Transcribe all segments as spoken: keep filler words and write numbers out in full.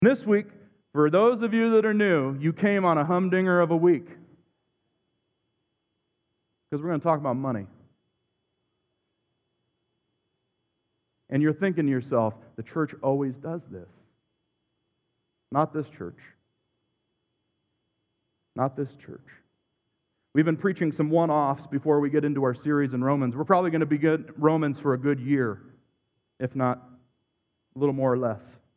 This week, for those of you that are new, you came on a humdinger of a week. Because we're going to talk about money. And you're thinking to yourself, the church always does this. Not this church. Not this church. We've been preaching some one-offs before we get into our series in Romans. We're probably going to be good Romans for a good year, if not a little more or less.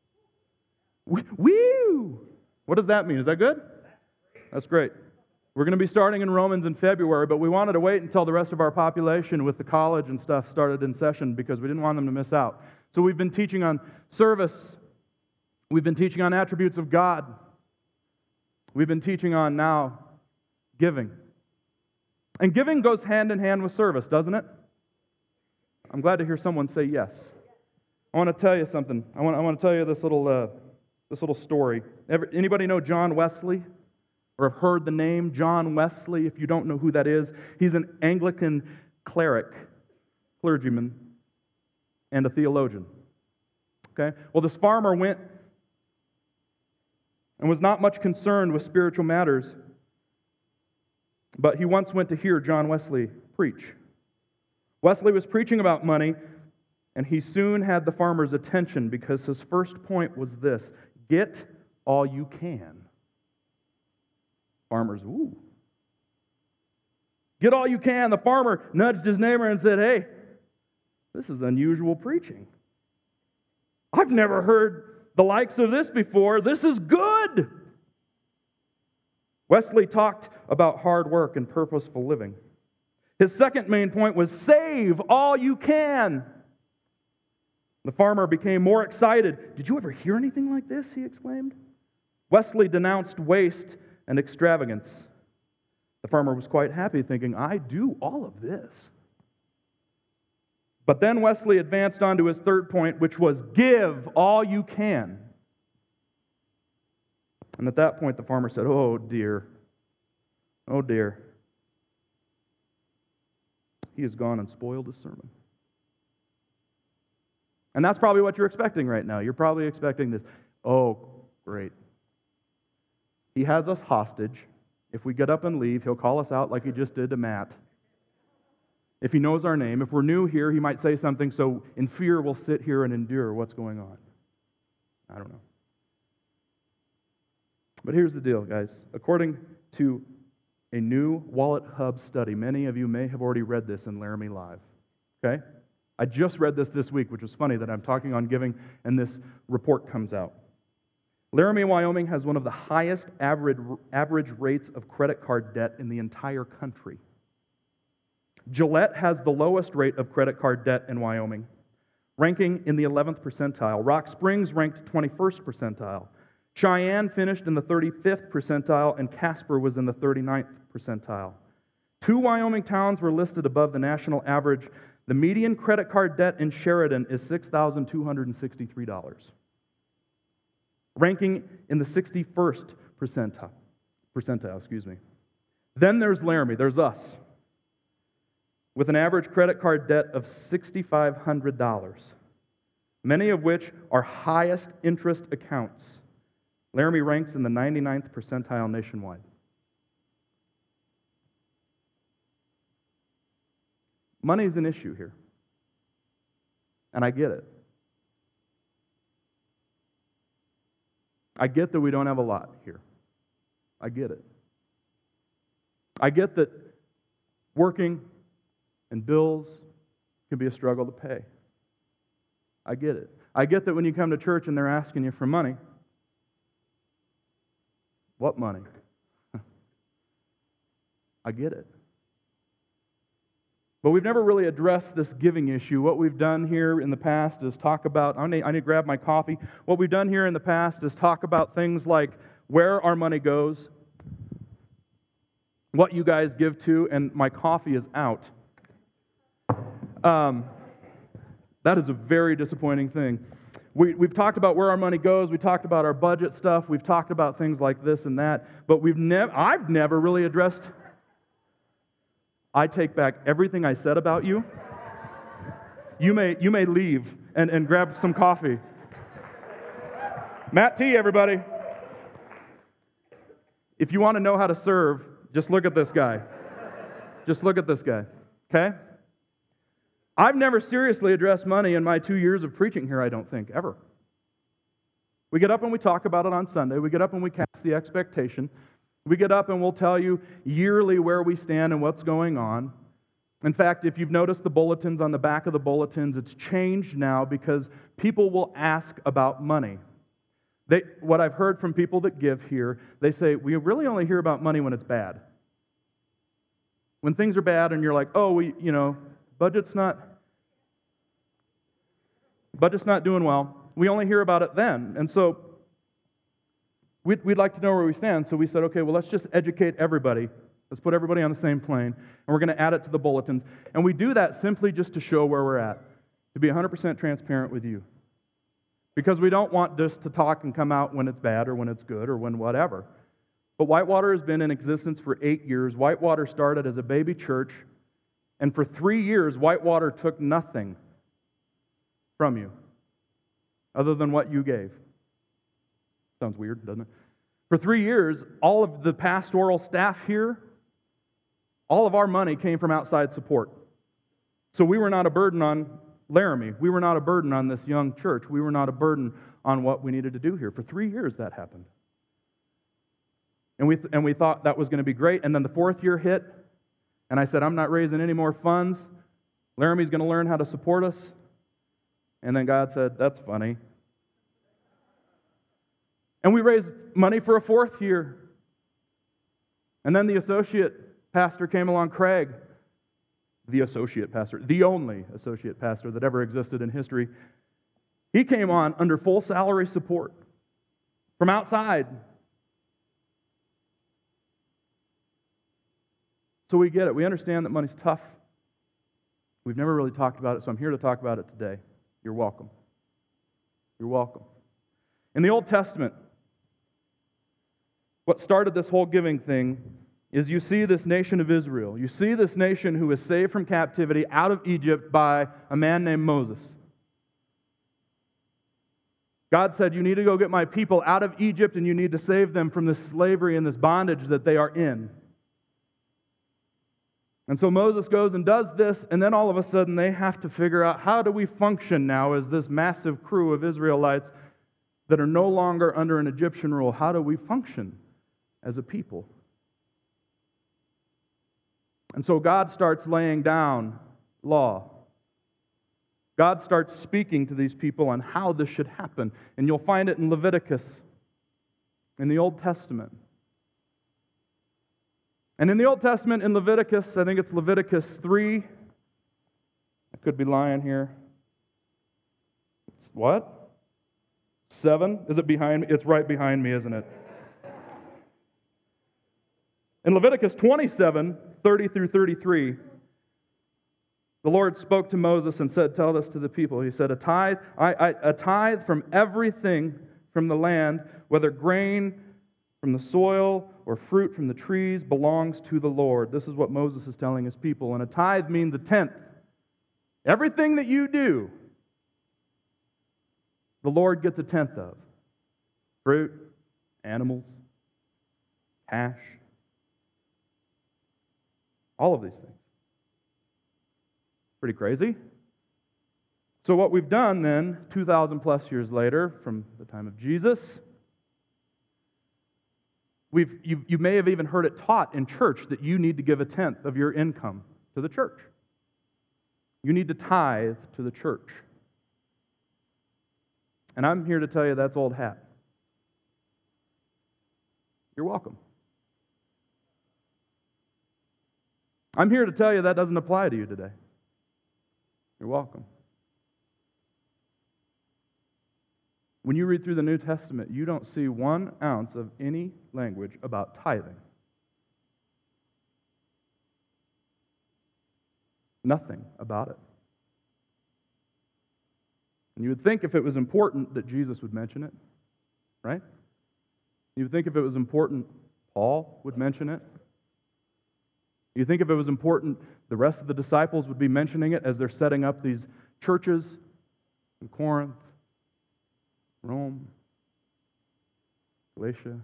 Woo! What does that mean? Is that good? That's great. We're going to be starting in Romans in February, but we wanted to wait until the rest of our population with the college and stuff started in session because we didn't want them to miss out. So we've been teaching on service. We've been teaching on attributes of God. We've been teaching on now giving. And giving goes hand in hand with service, doesn't it? I'm glad to hear someone say yes. I want to tell you something. I want, I want to tell you this little uh, this little story. Ever, anybody know John Wesley? Or have heard the name John Wesley? If you don't know who that is, he's an Anglican cleric, clergyman, and a theologian. Okay? Well, this farmer went and was not much concerned with spiritual matters, but he once went to hear John Wesley preach. Wesley was preaching about money, and he soon had the farmer's attention because his first point was this: get all you can. Farmers, ooh. Get all you can. The farmer nudged his neighbor and said, hey, this is unusual preaching. I've never heard the likes of this before. This is good. Wesley talked about hard work and purposeful living. His second main point was save all you can. The farmer became more excited. Did you ever hear anything like this? He exclaimed. Wesley denounced waste and extravagance. The farmer was quite happy, thinking, I do all of this. But then Wesley advanced on to his third point, which was give all you can. And at that point, the farmer said, oh dear, oh dear. He has gone and spoiled his sermon. And that's probably what you're expecting right now. You're probably expecting this. Oh, great. He has us hostage. If we get up and leave, he'll call us out like he just did to Matt. If he knows our name, if we're new here, he might say something, so in fear we'll sit here and endure what's going on. I don't know. But here's the deal, guys. According to a new Wallet Hub study, many of you may have already read this in Laramie Live. Okay? I just read this this week, which was funny that I'm talking on giving and this report comes out. Laramie, Wyoming has one of the highest average, average rates of credit card debt in the entire country. Gillette has the lowest rate of credit card debt in Wyoming, ranking in the eleventh percentile. Rock Springs ranked twenty-first percentile. Cheyenne finished in the thirty-fifth percentile, and Casper was in the thirty-ninth percentile. Two Wyoming towns were listed above the national average. The median credit card debt in Sheridan is six thousand two hundred sixty-three dollars. Ranking in the sixty-first percentile, percentile, excuse me. Then there's Laramie, there's us, with an average credit card debt of six thousand five hundred dollars, many of which are highest interest accounts. Laramie ranks in the ninety-ninth percentile nationwide. Money is an issue here, and I get it. I get that we don't have a lot here. I get it. I get that working and bills can be a struggle to pay. I get it. I get that when you come to church and they're asking you for money, what money? I get it. But we've never really addressed this giving issue. What we've done here in the past is talk about, I need, I need to grab my coffee. What we've done here in the past is talk about things like where our money goes, what you guys give to, and my coffee is out. Um, that is a very disappointing thing. We, we've talked about where our money goes. We talked about our budget stuff. We've talked about things like this and that. But we've never, I've never really addressed. I take back everything I said about you. You may, you may leave and, and grab some coffee. Matt T, everybody. If you want to know how to serve, just look at this guy. Just look at this guy, okay? I've never seriously addressed money in my two years of preaching here, I don't think, ever. We get up and we talk about it on Sunday. We get up and we cast the expectation. We get up and we'll tell you yearly where we stand and what's going on. In fact, if you've noticed the bulletins on the back of the bulletins, it's changed now because people will ask about money. They, what I've heard from people that give here, they say, we really only hear about money when it's bad. When things are bad and you're like, oh, we, you know, budget's not, budget's not doing well. We only hear about it then. And so we'd, we'd like to know where we stand. So we said, okay, well, let's just educate everybody. Let's put everybody on the same plane. And we're going to add it to the bulletins. And we do that simply just to show where we're at, to be one hundred percent transparent with you. Because we don't want just to talk and come out when it's bad or when it's good or when whatever. But Whitewater has been in existence for eight years. Whitewater started as a baby church. And for three years, Whitewater took nothing from you other than what you gave. Sounds weird, doesn't it? For three years, all of the pastoral staff here, all of our money came from outside support. So we were not a burden on Laramie. We were not a burden on this young church. We were not a burden on what we needed to do here. For three years that happened. And we, th- and we thought that was going to be great. And then the fourth year hit, and I said, I'm not raising any more funds. Laramie's going to learn how to support us. And then God said, that's funny. And we raised money for a fourth year. And then the associate pastor came along, Craig, the associate pastor, the only associate pastor that ever existed in history. He came on under full salary support from outside. So we get it. We understand that money's tough. We've never really talked about it, so I'm here to talk about it today. You're welcome. You're welcome. In the Old Testament, what started this whole giving thing is you see this nation of Israel. You see this nation who was saved from captivity out of Egypt by a man named Moses. God said, you need to go get my people out of Egypt and you need to save them from this slavery and this bondage that they are in. And so Moses goes and does this, and then all of a sudden they have to figure out, how do we function now as this massive crew of Israelites that are no longer under an Egyptian rule? How do we function as a people? And so God starts laying down law. God starts speaking to these people on how this should happen. And you'll find it in Leviticus, in the Old Testament. And in the Old Testament, in Leviticus, I think it's Leviticus three. I could be lying here. It's what? seven? Is it behind me? It's right behind me, isn't it? In Leviticus twenty-seven, thirty through thirty-three, the Lord spoke to Moses and said, tell this to the people. He said, a tithe, I, I, a tithe from everything from the land, whether grain from the soil or fruit from the trees, belongs to the Lord. This is what Moses is telling his people. And a tithe means a tenth. Everything that you do, the Lord gets a tenth of. Fruit, animals, cash, all of these things. Pretty crazy. So what we've done then, two thousand plus years later, from the time of Jesus, we've you, you may have even heard it taught in church that you need to give a tenth of your income to the church. You need to tithe to the church. And I'm here to tell you that's old hat. You're welcome. I'm here to tell you that doesn't apply to you today. You're welcome. When you read through the New Testament, you don't see one ounce of any language about tithing. Nothing about it. And you would think if it was important that Jesus would mention it, right? You would think if it was important, Paul would mention it. You think if it was important, the rest of the disciples would be mentioning it as they're setting up these churches in Corinth, Rome. Galatia.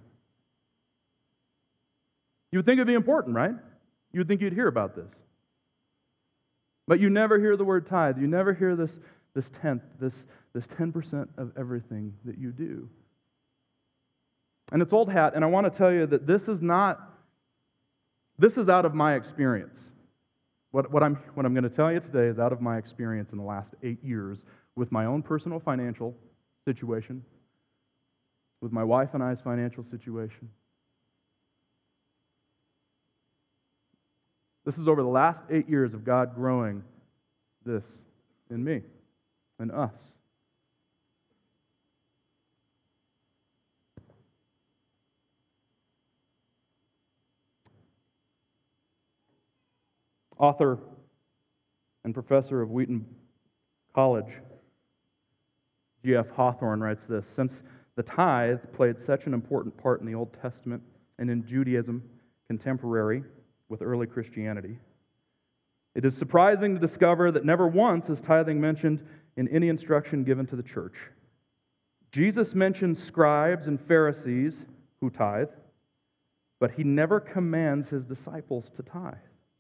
You would think it'd be important, right? You would think you'd hear about this. But you never hear the word tithe. You never hear this, this tenth, this, this ten percent of everything that you do. And it's old hat, and I want to tell you that this is not, this is out of my experience. What, what I'm, what I'm going to tell you today is out of my experience in the last eight years with my own personal financial situation, with my wife and I's financial situation. This is over the last eight years of God growing this in me and us. Author and professor of Wheaton College, G F Hawthorne, writes this: since the tithe played such an important part in the Old Testament and in Judaism contemporary with early Christianity, it is surprising to discover that never once is tithing mentioned in any instruction given to the church. Jesus mentions scribes and Pharisees who tithe, but he never commands his disciples to tithe.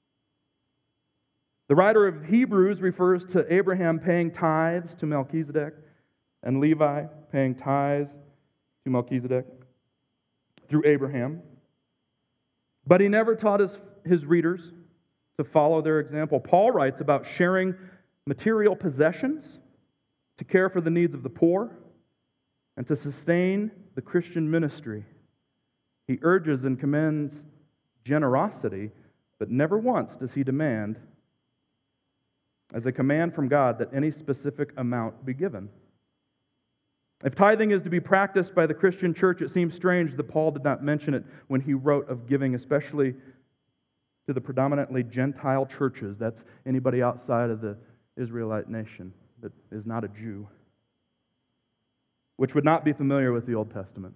The writer of Hebrews refers to Abraham paying tithes to Melchizedek and Levi paying tithes to Melchizedek through Abraham. But he never taught his, his readers to follow their example. Paul writes about sharing material possessions to care for the needs of the poor and to sustain the Christian ministry. He urges and commends generosity, but never once does he demand, as a command from God, that any specific amount be given. If tithing is to be practiced by the Christian church, it seems strange that Paul did not mention it when he wrote of giving, especially to the predominantly Gentile churches. That's anybody outside of the Israelite nation that is not a Jew, which would not be familiar with the Old Testament.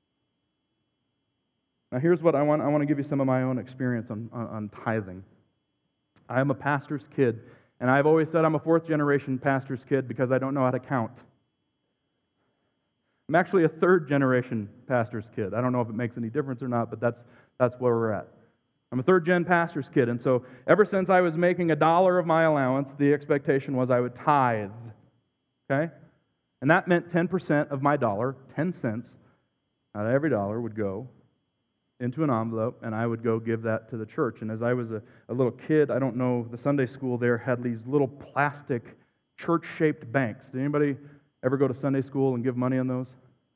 Now here's what I want. I want to give you some of my own experience on, on, on tithing. I am a pastor's kid, and I've always said I'm a fourth generation pastor's kid because I don't know how to count. I'm actually a third generation pastor's kid. I don't know if it makes any difference or not, but that's that's where we're at. I'm a third gen pastor's kid, and so ever since I was making a dollar of my allowance, the expectation was I would tithe. Okay? And that meant ten percent of my dollar, ten cents out of every dollar would go into an envelope, and I would go give that to the church. And as I was a, a little kid, I don't know, the Sunday school there had these little plastic church-shaped banks. Did anybody ever go to Sunday school and give money on those?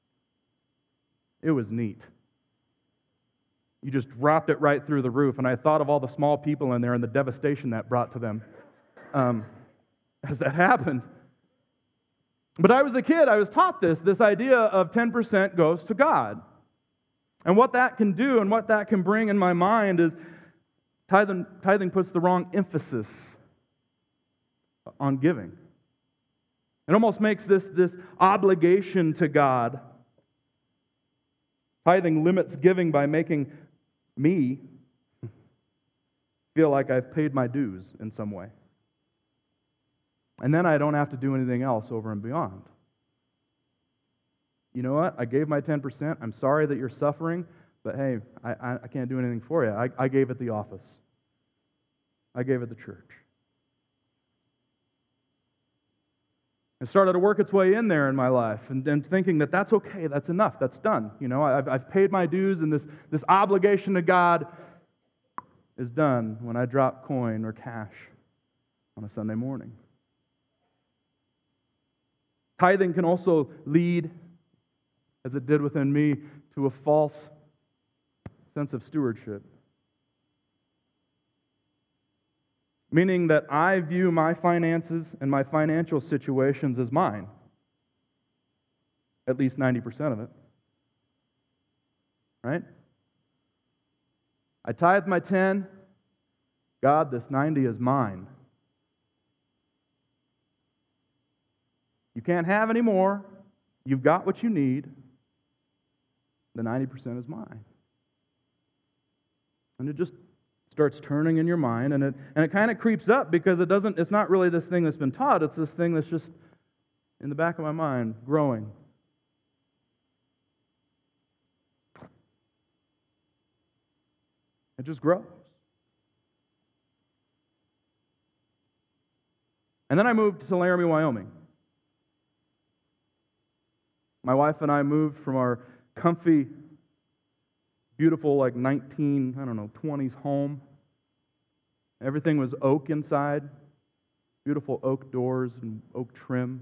It was neat. You just dropped it right through the roof, and I thought of all the small people in there and the devastation that brought to them um, as that happened. But I was a kid, I was taught this, this idea of ten percent goes to God. And what that can do and what that can bring in my mind is tithing, tithing puts the wrong emphasis on giving. It almost makes this, this obligation to God. Tithing limits giving by making me feel like I've paid my dues in some way. And then I don't have to do anything else over and beyond. You know what? I gave my ten percent. I'm sorry that you're suffering, but hey, I, I, I can't do anything for you. I, I gave at the office. I gave at the church. It started to work its way in there in my life, and, and thinking that that's okay, that's enough, that's done. You know, I've, I've paid my dues, and this, this obligation to God is done when I drop coin or cash on a Sunday morning. Tithing can also lead, as it did within me, to a false sense of stewardship. Meaning that I view my finances and my financial situations as mine. At least ninety percent of it. Right? I tithe my ten. God, this ninety is mine. You can't have any more. You've got what you need. The ninety percent is mine. And it just starts turning in your mind, and it and it kind of creeps up because it doesn't, it's not really this thing that's been taught, it's this thing that's just in the back of my mind, growing. It just grows. And then I moved to Laramie, Wyoming. My wife and I moved from our comfy, beautiful, like nineteen, I don't know, twenties home. Everything was oak inside, beautiful oak doors and oak trim.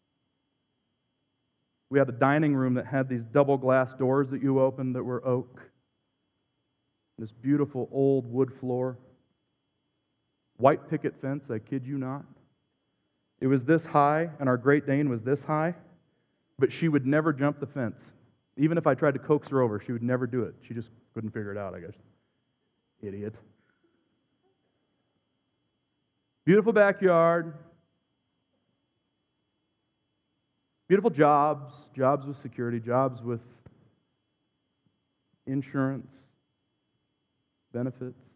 We had a dining room that had these double glass doors that you opened that were oak. This beautiful old wood floor. White picket fence, I kid you not. It was this high, and our Great Dane was this high, but she would never jump the fence. Even if I tried to coax her over, she would never do it. She just couldn't figure it out, I guess. Idiot. Beautiful backyard. Beautiful jobs. Jobs with security. Jobs with insurance. Benefits.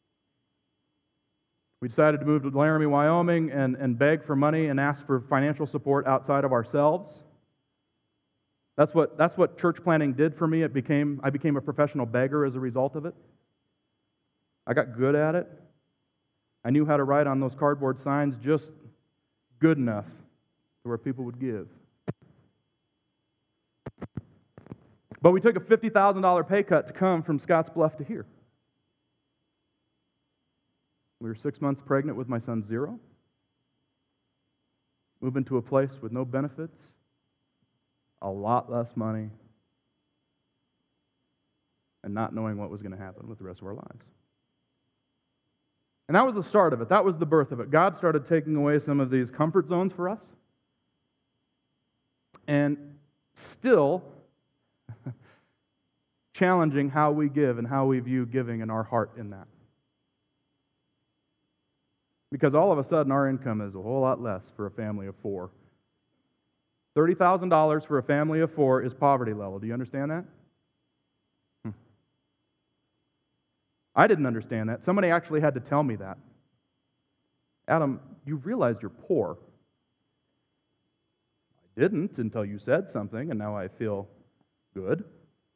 We decided to move to Laramie, Wyoming, and, and beg for money and ask for financial support outside of ourselves. That's what, that's what church planting did for me. It became, I became a professional beggar as a result of it. I got good at it. I knew how to write on those cardboard signs just good enough to where people would give. But we took a fifty thousand dollars pay cut to come from Scottsbluff to here. We were six months pregnant with my son, Zero. Moving to a place with no benefits, a lot less money, and not knowing what was going to happen with the rest of our lives. And that was the start of it. That was the birth of it. God started taking away some of these comfort zones for us. And still challenging how we give and how we view giving and our heart in that. Because all of a sudden our income is a whole lot less for a family of four. thirty thousand dollars for a family of four is poverty level. Do you understand that? Hmm. I didn't understand that. Somebody actually had to tell me that. Adam, you realize you're poor. I didn't until you said something, and now I feel good.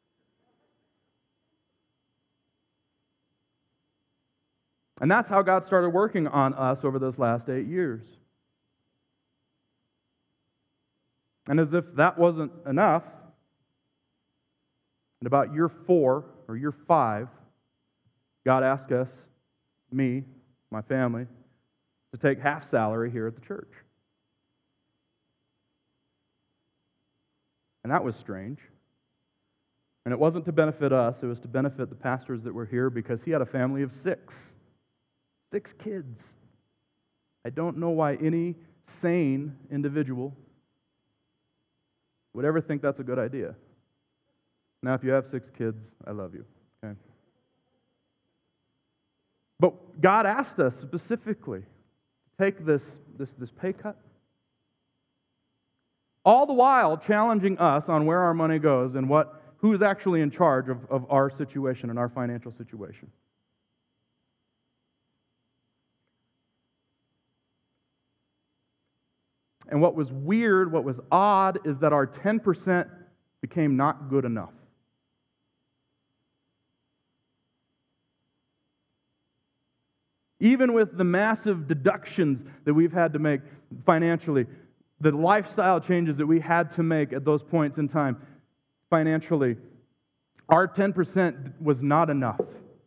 And that's how God started working on us over those last eight years. And as if that wasn't enough, in about year four or year five, God asked us, me, my family, to take half salary here at the church. And that was strange. And it wasn't to benefit us, it was to benefit the pastors that were here because he had a family of six. Six kids. I don't know why any sane individual would ever think that's a good idea. Now, if you have six kids, I love you. Okay. But God asked us specifically to take this, this, this pay cut, all the while challenging us on where our money goes and what who's actually in charge of, of our situation and our financial situation. And what was weird, what was odd, is that our ten percent became not good enough. Even with the massive deductions that we've had to make financially, the lifestyle changes that we had to make at those points in time financially, our ten percent was not enough.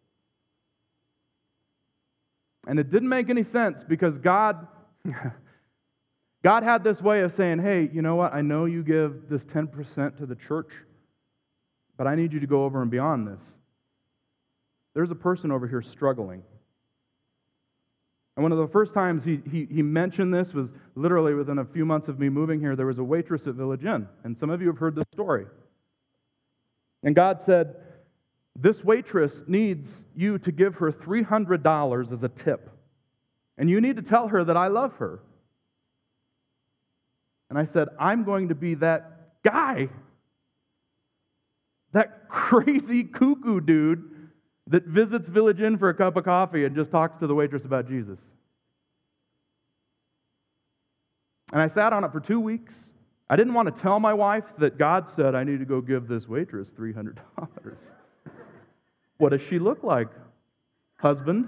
And it didn't make any sense because God... God had this way of saying, hey, you know what? I know you give this ten percent to the church, but I need you to go over and beyond this. There's a person over here struggling. And one of the first times he, he, he mentioned this was literally within a few months of me moving here. There was a waitress at Village Inn, and some of you have heard this story. And God said, this waitress needs you to give her three hundred dollars as a tip, and you need to tell her that I love her. And I said, I'm going to be that guy, that crazy cuckoo dude that visits Village Inn for a cup of coffee and just talks to the waitress about Jesus. And I sat on it for two weeks. I didn't want to tell my wife that God said I need to go give this waitress three hundred dollars. What does she look like? husband.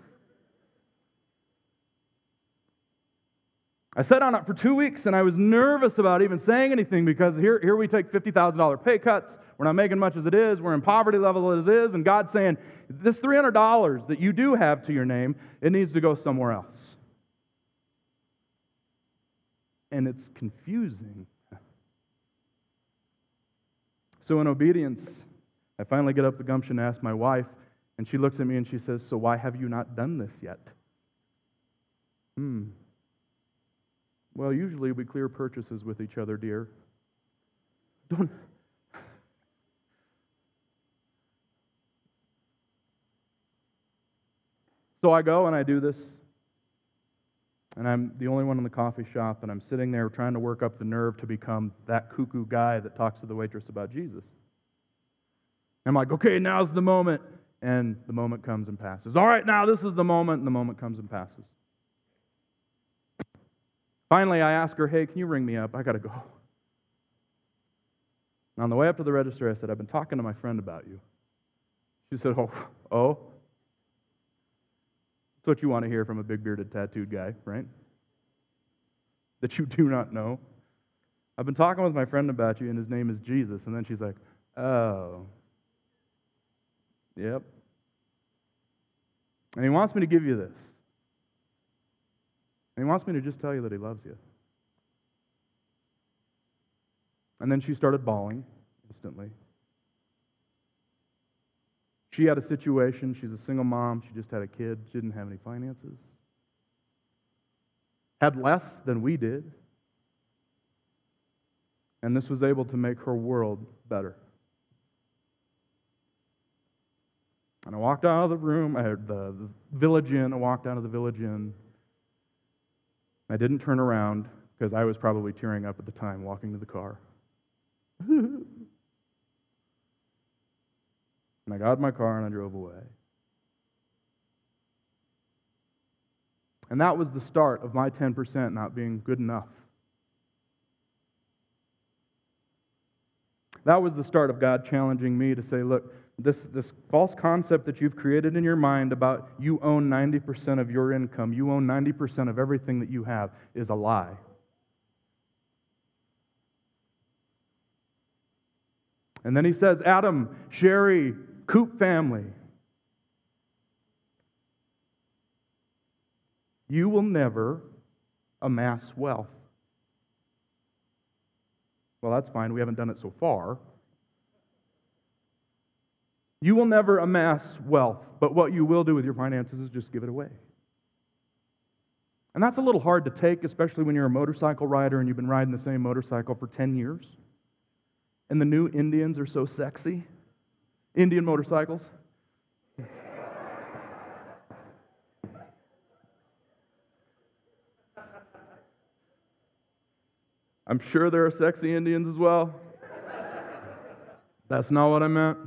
I sat on it for two weeks, and I was nervous about even saying anything because here, here we take fifty thousand dollars pay cuts. We're not making much as it is. We're in poverty level as it is. And God's saying, this three hundred dollars that you do have to your name, it needs to go somewhere else. And it's confusing. So in obedience, I finally get up the gumption to ask my wife, and she looks at me and she says, so why have you not done this yet? Hmm. Well, usually we clear purchases with each other, dear. Don't... So I go and I do this, and I'm the only one in the coffee shop, and I'm sitting there trying to work up the nerve to become that cuckoo guy that talks to the waitress about Jesus. I'm like, okay, now's the moment, and the moment comes and passes. All right, now this is the moment, and the moment comes and passes. Finally, I ask her, hey, can you ring me up? I got to go. And on the way up to the register, I said, I've been talking to my friend about you. She said, oh, oh? That's what you want to hear from a big-bearded, tattooed guy, right? That you do not know. I've been talking with my friend about you, and his name is Jesus. And then she's like, oh. Yep. And he wants me to give you this. And he wants me to just tell you that he loves you. And then she started bawling instantly. She had a situation. She's a single mom. She just had a kid. She didn't have any finances. Had less than we did. And this was able to make her world better. And I walked out of the room. I had the, the village inn. I walked out of the village inn. I didn't turn around because I was probably tearing up at the time walking to the car. And I got in my car and I drove away. And that was the start of my ten percent not being good enough. That was the start of God challenging me to say, look, this, this false concept that you've created in your mind about you own ninety percent of your income, you own ninety percent of everything that you have, is a lie. And then he says, Adam, Sherry, Coop family, you will never amass wealth. Well, that's fine. We haven't done it so far. You will never amass wealth, but what you will do with your finances is just give it away. And that's a little hard to take, especially when you're a motorcycle rider and you've been riding the same motorcycle for ten years. And the new Indians are so sexy. Indian motorcycles. I'm sure there are sexy Indians as well. That's not what I meant.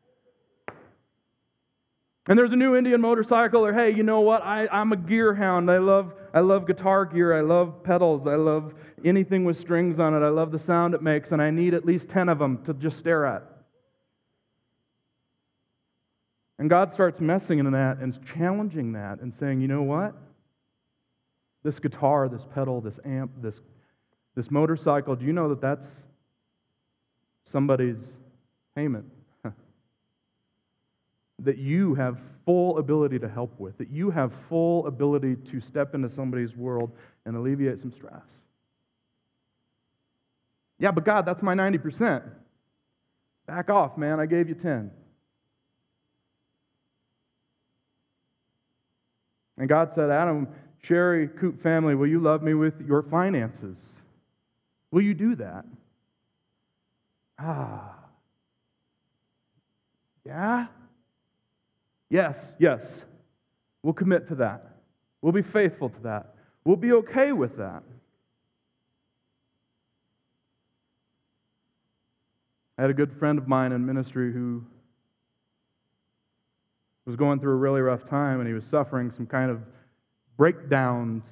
And there's a new Indian motorcycle, or hey, you know what? I, I'm a gear hound. I love I love guitar gear. I love pedals. I love anything with strings on it. I love the sound it makes, and I need at least ten of them to just stare at. And God starts messing in that and challenging that and saying, you know what? This guitar, this pedal, this amp, this This motorcycle, do you know that that's somebody's payment? That you have full ability to help with, that you have full ability to step into somebody's world and alleviate some stress. Yeah, but God, that's my ninety percent. Back off, man, I gave you ten. And God said, Adam, Sherry, Coop family, will you love me with your finances? Will you do that? Ah. Yeah? Yes, yes. We'll commit to that. We'll be faithful to that. We'll be okay with that. I had a good friend of mine in ministry who was going through a really rough time, and he was suffering some kind of breakdowns.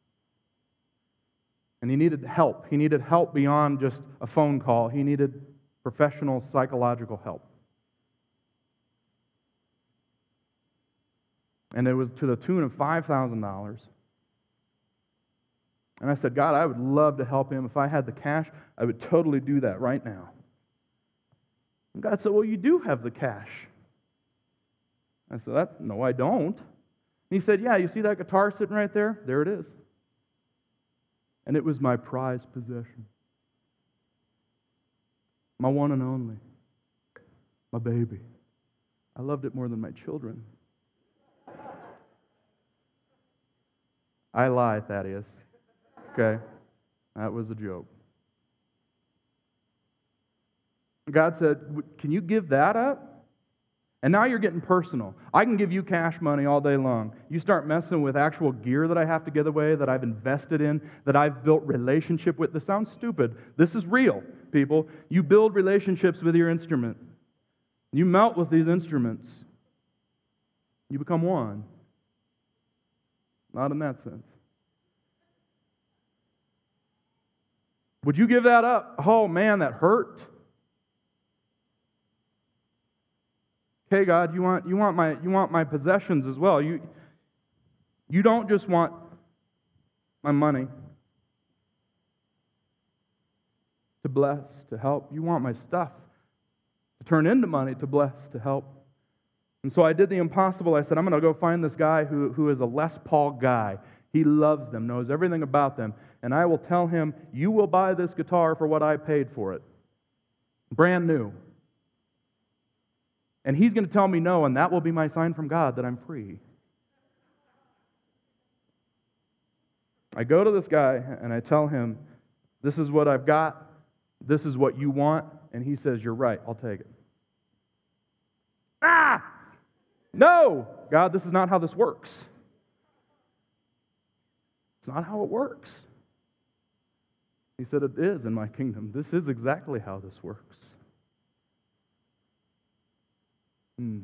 And he needed help. He needed help beyond just a phone call. He needed professional psychological help. And it was to the tune of five thousand dollars. And I said, God, I would love to help him. If I had the cash, I would totally do that right now. And God said, well, you do have the cash. I said, that, no, I don't. And he said, yeah, you see that guitar sitting right there? There it is. And it was my prized possession. My one and only. My baby. I loved it more than my children. I lie, Thaddeus. Okay? That was a joke. God said, can you give that up? And now you're getting personal. I can give you cash money all day long. You start messing with actual gear that I have to give away, that I've invested in, that I've built relationship with. This sounds stupid. This is real, people. You build relationships with your instrument. You melt with these instruments. You become one. Not in that sense. Would you give that up? Oh man, that hurt. Okay, God, you want you want my you want my possessions as well. You you don't just want my money to bless, to help. You want my stuff to turn into money to bless, to help. And so I did the impossible. I said, I'm going to go find this guy who, who is a Les Paul guy. He loves them, knows everything about them. And I will tell him, you will buy this guitar for what I paid for it. Brand new. And he's going to tell me no, and that will be my sign from God that I'm free. I go to this guy, and I tell him, this is what I've got. This is what you want. And he says, you're right, I'll take it. Ah! No! God, this is not how this works. It's not how it works. He said, it is in my kingdom. This is exactly how this works. Hmm.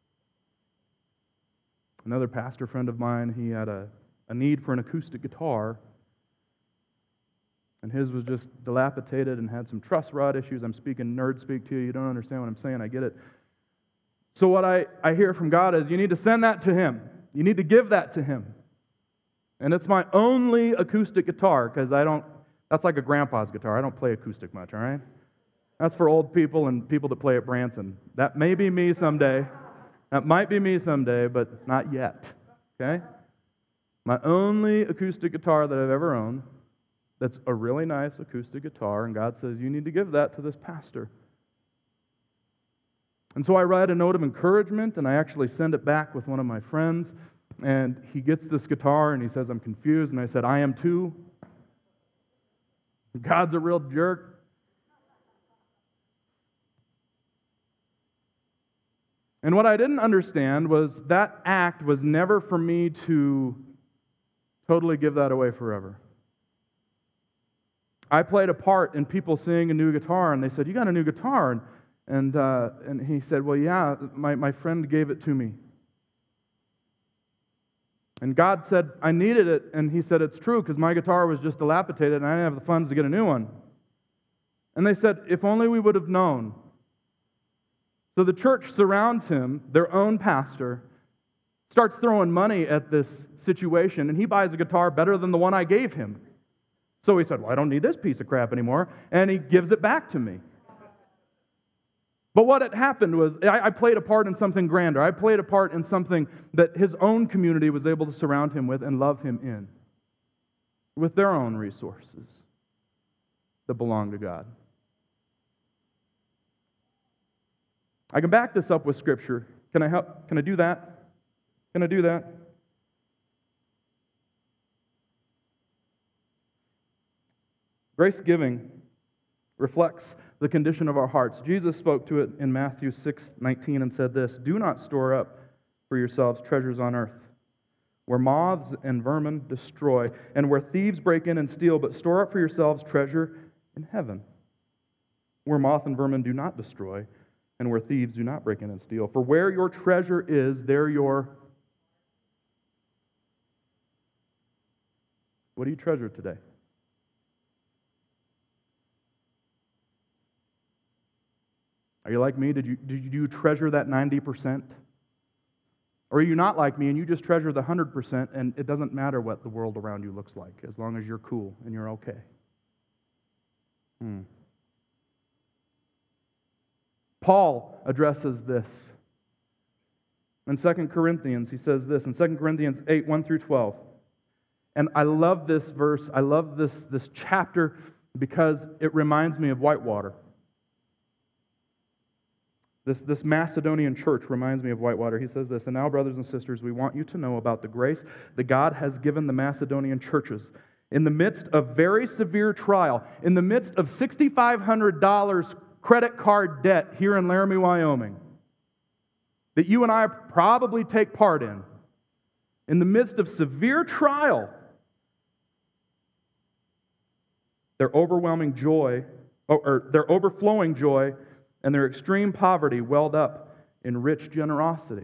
Another pastor friend of mine, he had a, a need for an acoustic guitar. And his was just dilapidated and had some truss rod issues. I'm speaking nerd speak to you. You don't understand what I'm saying. I get it. So what I, I hear from God is you need to send that to him. You need to give that to him. And it's my only acoustic guitar because I don't, that's like a grandpa's guitar. I don't play acoustic much, all right? That's for old people and people that play at Branson. That may be me someday. That might be me someday, but not yet, okay? My only acoustic guitar that I've ever owned that's a really nice acoustic guitar, and God says, you need to give that to this pastor. And so I write a note of encouragement, and I actually send it back with one of my friends, and he gets this guitar, and he says, I'm confused, and I said, I am too. God's a real jerk. And what I didn't understand was that act was never for me to totally give that away forever. I played a part in people seeing a new guitar, and they said, you got a new guitar? And and, uh, and he said, well, yeah, my, my friend gave it to me. And God said, I needed it, and he said, it's true, because my guitar was just dilapidated, and I didn't have the funds to get a new one. And they said, if only we would have known. So the church surrounds him, their own pastor, starts throwing money at this situation, and he buys a guitar better than the one I gave him. So he said, well, I don't need this piece of crap anymore, and he gives it back to me. But what had happened was, I, I played a part in something grander. I played a part in something that his own community was able to surround him with and love him in, with their own resources that belong to God. I can back this up with Scripture. Can I help? Can I do that? Can I do that? Grace giving reflects the condition of our hearts. Jesus spoke to it in Matthew six nineteen and said this, do not store up for yourselves treasures on earth, where moths and vermin destroy, and where thieves break in and steal, but store up for yourselves treasure in heaven, where moth and vermin do not destroy, and where thieves do not break in and steal. For where your treasure is, there your... What do you treasure today? Are you like me? Did you, did you treasure that ninety percent? Or are you not like me and you just treasure the one hundred percent and it doesn't matter what the world around you looks like as long as you're cool and you're okay? Hmm. Paul addresses this. In Second Corinthians, he says this, in Second Corinthians eight, one through twelve. And I love this verse, I love this, this chapter because it reminds me of Whitewater. This, this Macedonian church reminds me of Whitewater. He says this, and now, brothers and sisters, we want you to know about the grace that God has given the Macedonian churches. In the midst of very severe trial, in the midst of six thousand five hundred dollars credit card debt here in Laramie, Wyoming, that you and I probably take part in, in the midst of severe trial, their overwhelming joy, or their overflowing joy, and their extreme poverty welled up in rich generosity.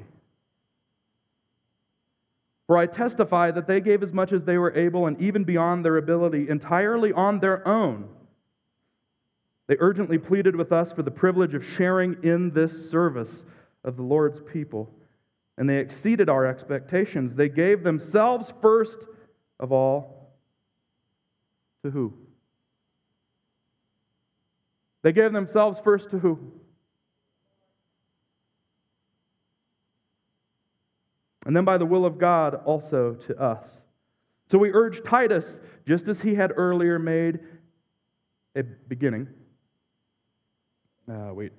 For I testify that they gave as much as they were able and even beyond their ability, entirely on their own. They urgently pleaded with us for the privilege of sharing in this service of the Lord's people, and they exceeded our expectations. They gave themselves first of all to who? They gave themselves first to who? And then by the will of God also to us. So we urge Titus, just as he had earlier made a beginning. Uh, wait.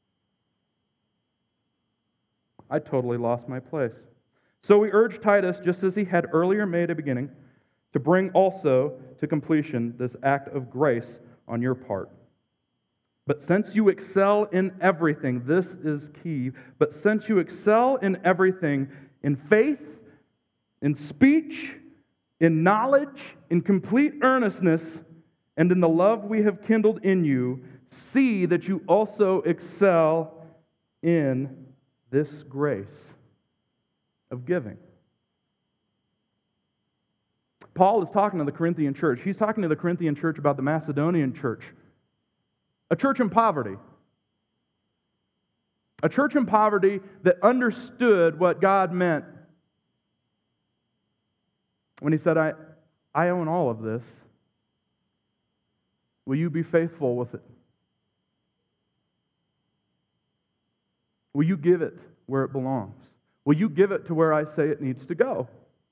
I totally lost my place. So we urge Titus, just as he had earlier made a beginning, to bring also to completion this act of grace on your part. But since you excel in everything, this is key, but since you excel in everything, in faith, in speech, in knowledge, in complete earnestness, and in the love we have kindled in you, see that you also excel in this grace of giving. Paul is talking to the Corinthian church. He's talking to the Corinthian church about the Macedonian church. A church in poverty. A church in poverty that understood what God meant when He said, I, I own all of this. Will you be faithful with it? Will you give it where it belongs? Will you give it to where I say it needs to go?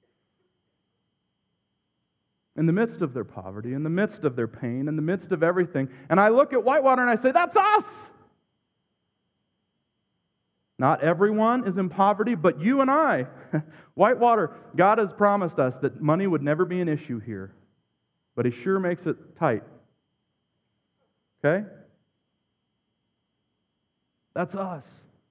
In the midst of their poverty, in the midst of their pain, in the midst of everything. And I look at Whitewater and I say, that's us! Not everyone is in poverty, but you and I. Whitewater, God has promised us that money would never be an issue here. But He sure makes it tight. Okay? That's us.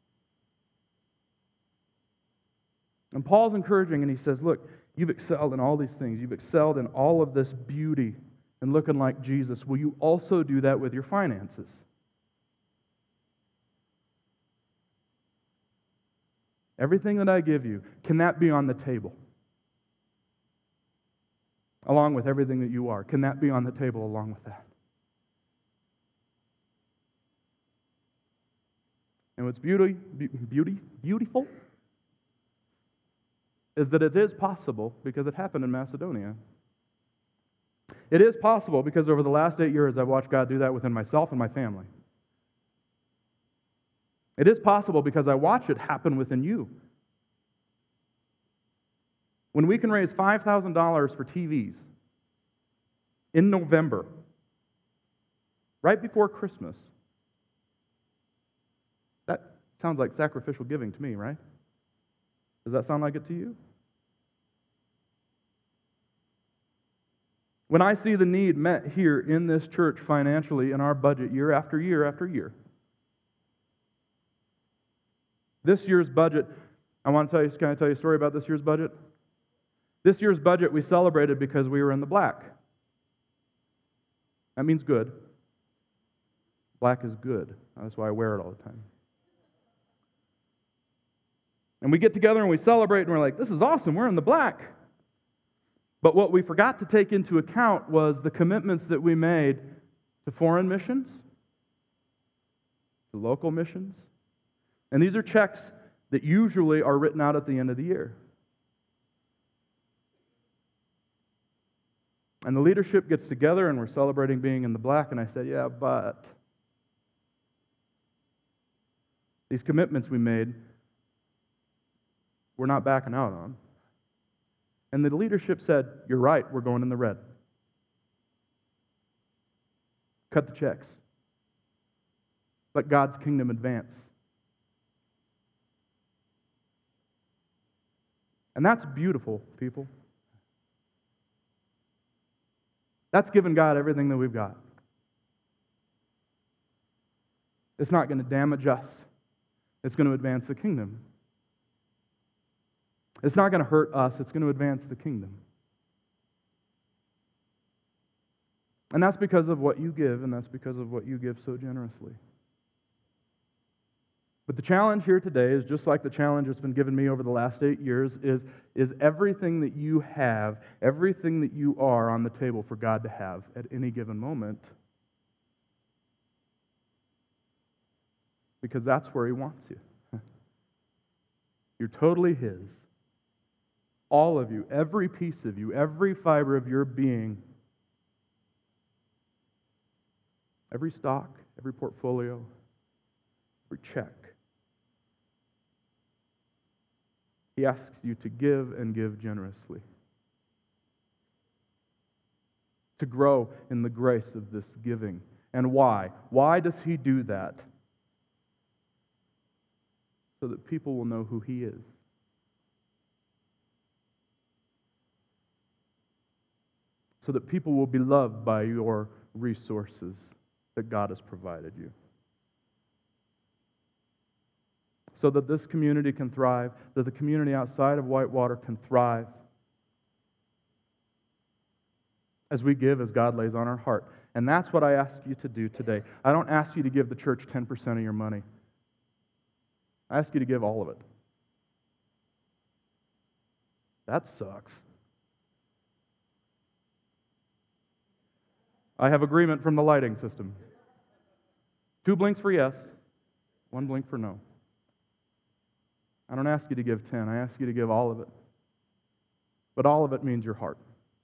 And Paul's encouraging and he says, look, you've excelled in all these things. You've excelled in all of this beauty and looking like Jesus. Will you also do that with your finances? Everything that I give you, can that be on the table? Along with everything that you are. Can that be on the table along with that? And what's beauty, beauty, beautiful is that it is possible because it happened in Macedonia. It is possible because over the last eight years I've watched God do that within myself and my family. It is possible because I watch it happen within you. When we can raise five thousand dollars for T Vs in November, right before Christmas, that sounds like sacrificial giving to me, right? Does that sound like it to you? When I see the need met here in this church financially in our budget year after year after year, this year's budget, I want to tell you, can I tell you a story about this year's budget? This year's budget we celebrated because we were in the black. That means good. Black is good. That's why I wear it all the time. And we get together and we celebrate and we're like, this is awesome, we're in the black. But what we forgot to take into account was the commitments that we made to foreign missions, to local missions. And these are checks that usually are written out at the end of the year. And the leadership gets together and we're celebrating being in the black, and I said, yeah, but these commitments we made, we're not backing out on. And the leadership said, you're right, we're going in the red. Cut the checks. Let God's kingdom advance. And that's beautiful, people. That's giving God everything that we've got. It's not going to damage us. It's going to advance the kingdom. It's not going to hurt us. It's going to advance the kingdom. And that's because of what you give, and that's because of what you give so generously. But the challenge here today is just like the challenge that's been given me over the last eight years, is, is everything that you have, everything that you are on the table for God to have at any given moment. Because that's where He wants you. You're totally His. All of you, every piece of you, every fiber of your being, every stock, every portfolio, every check. He asks you to give and give generously. To grow in the grace of this giving. And why? Why does He do that? So that people will know who He is. So that people will be loved by your resources that God has provided you. So that this community can thrive, that the community outside of Whitewater can thrive as we give as God lays on our heart. And that's what I ask you to do today. I don't ask you to give the church ten percent of your money. I ask you to give all of it. That sucks. I have agreement from the lighting system. Two blinks for yes, one blink for no. I don't ask you to give ten, I ask you to give all of it. But all of it means your heart,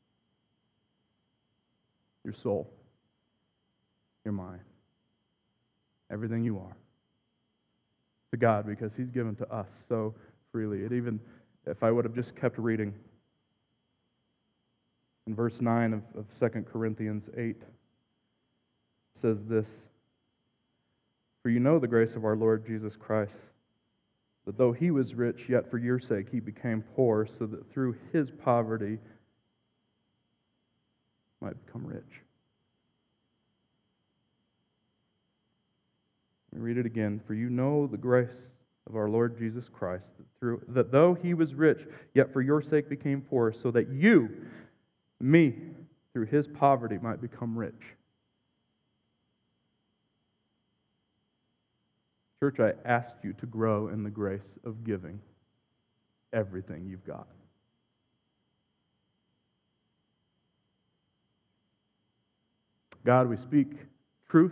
your soul, your mind, everything you are to God, because He's given to us so freely. It even, if I would have just kept reading, in verse nine of, of Second Corinthians eight, it says this, "For you know the grace of our Lord Jesus Christ, that though He was rich, yet for your sake He became poor, so that through His poverty might become rich." Let me read it again. "For you know the grace of our Lord Jesus Christ, that, through, that though He was rich, yet for your sake became poor, so that you, me, through His poverty might become rich." Church, I ask you to grow in the grace of giving everything you've got. God, we speak truth.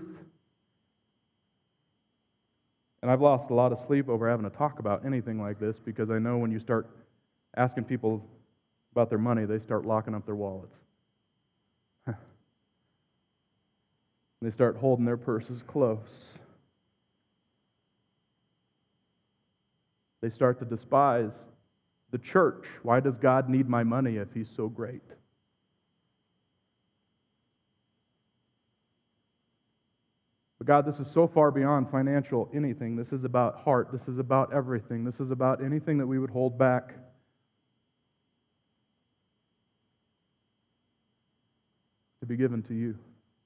And I've lost a lot of sleep over having to talk about anything like this, because I know when you start asking people about their money, they start locking up their wallets. They start holding their purses close. They start to despise the church. Why does God need my money if He's so great? But God, this is so far beyond financial anything. This is about heart. This is about everything. This is about anything that we would hold back. To be given to you.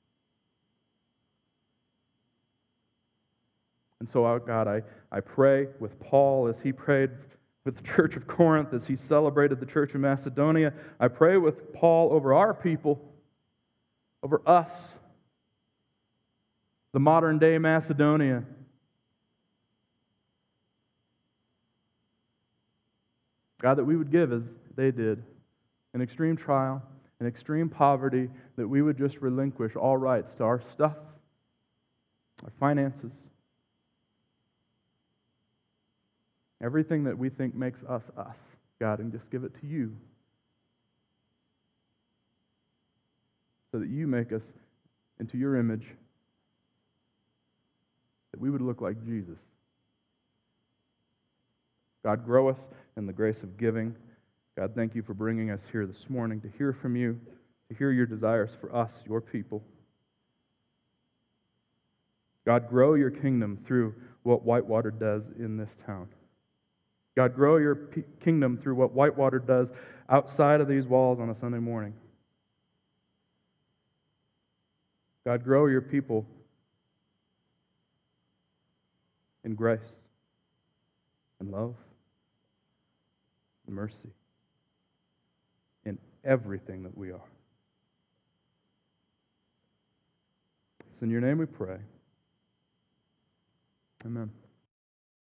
And so, oh God, I, I pray with Paul as he prayed with the church of Corinth, as he celebrated the church of Macedonia. I pray with Paul over our people, over us, the modern day Macedonia. God, that we would give as they did, in extreme trial, in extreme poverty, that we would just relinquish all rights to our stuff, our finances, Everything that we think makes us us, God, and just give it to you. So that you make us into your image, that we would look like Jesus. God, grow us in the grace of giving. God, thank you for bringing us here this morning to hear from you, to hear your desires for us, your people. God, grow your kingdom through what Whitewater does in this town. God, grow your p- kingdom through what Whitewater does outside of these walls on a Sunday morning. God, grow your people in grace and love and mercy in everything that we are. It's in your name we pray. Amen.